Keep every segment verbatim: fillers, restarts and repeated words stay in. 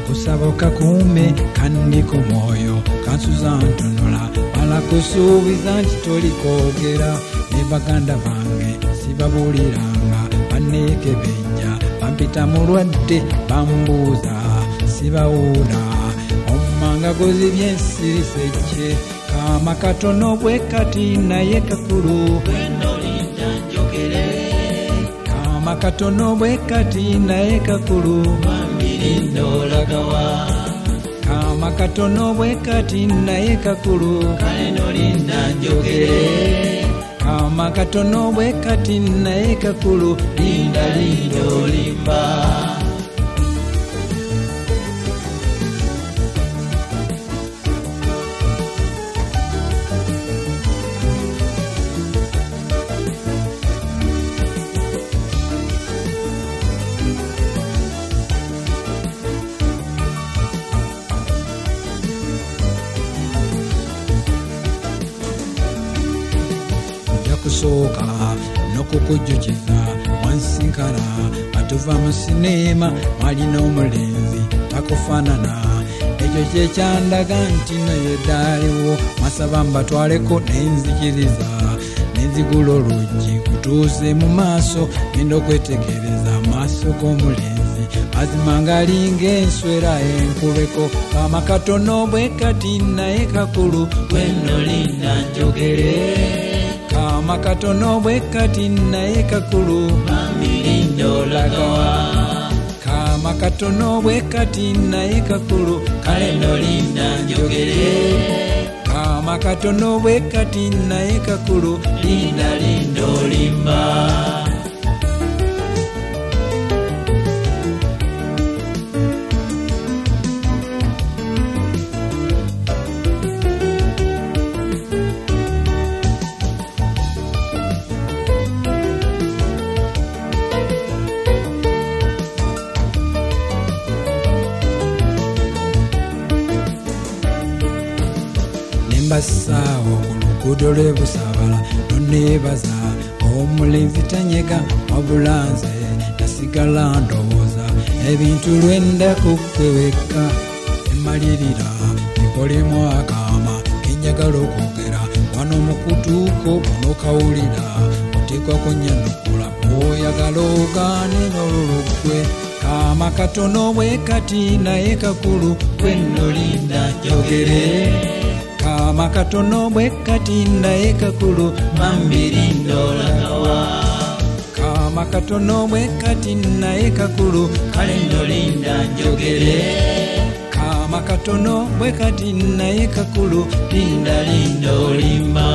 kusaboka kume kandi ku mwoyo kansuza ntunula mala kusuubiza nti tolikogera ne baganda bange sibabuliranga baneke benja bampita mulwadde bambuuza sibawuula omanga gozibye ensirisekye kama katono bwe kati naye kakulu Wenolinda njogere kama katono bwe kati naye kakulu Bambirinda olagawa kama katono bwe kati naye kakulu Kale nolinda njogere kama katono bwe kati naye kakulu Linda linda olimba kusooka n'okukujjukiza wansinkana atuva mu sinema mwalina omulenzi takufaanana ekyo kyekyandaga nti naye ddaaliwo masaba mbatwaleko nenzikiriza nenzigula oluggi kutuuse mu maaso genda okwetegereza amaaso g'omulenzi mazima ngaalinga enswera enkubeko kama katono bwe kati naye kakulu Wenolinda njogere kama katono bwe kati naye kakulu Bambirinda olagawa kama katono bwe kati naye kakulu Kale nolinda njogere kama katono bwe kati naye kakulu Linda linda olimba mbasaawo ku luguudo lw'ebusabala noneebaza omulenzi tanyega wabula nze nasigala ndowooza ebintu lwenda kukweweka emalirira bikolemu akaama kenjagala okwogera wano mukutuuko bonokawulira oteekwako nyanukula bw'oyagala ogaane n'olulugwe kama katono bwe kati naye kakulu Wenolinda njogere kama katono bwe kati naye kakulu Bambirinda olagawa kama katono bwe kati naye kakulu Kale nolinda njogere kama katono bwe kati naye kakulu Linda linda olimba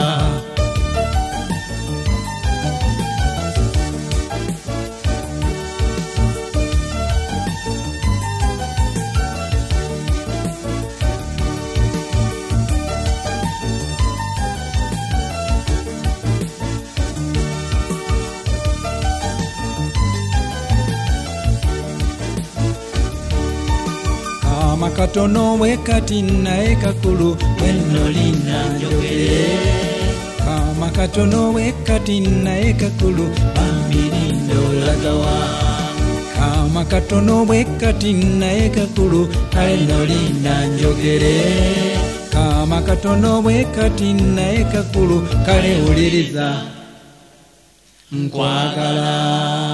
kama katono bwe kati naye kakulu Wenolinda njogere kama katono bwe kati naye kakulu Bambirinda olagawa kama katono bwe kati naye kakulu Kale nolinda njogere kama katono bwe kati naye kakulu kale wuliriza nkwagala